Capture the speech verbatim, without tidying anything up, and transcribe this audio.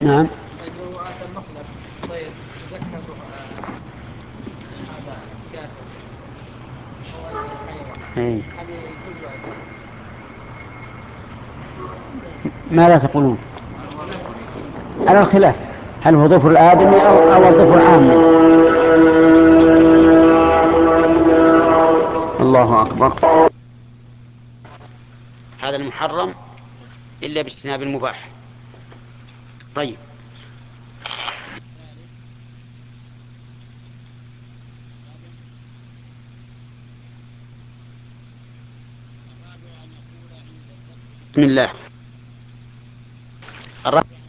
نعم. طيب لو اتى المخلب طيب تذكر هذا كافر او اي حيوان، إيه. هل يجوز ولا ماذا تقولون لا؟ على الخلاف؟ هل هو ظفر الآدمي أو أو الظفر العامي؟ الله أكبر. هذا المحرم إلا باجتناب المباح. طيب. بسم الله الرحمن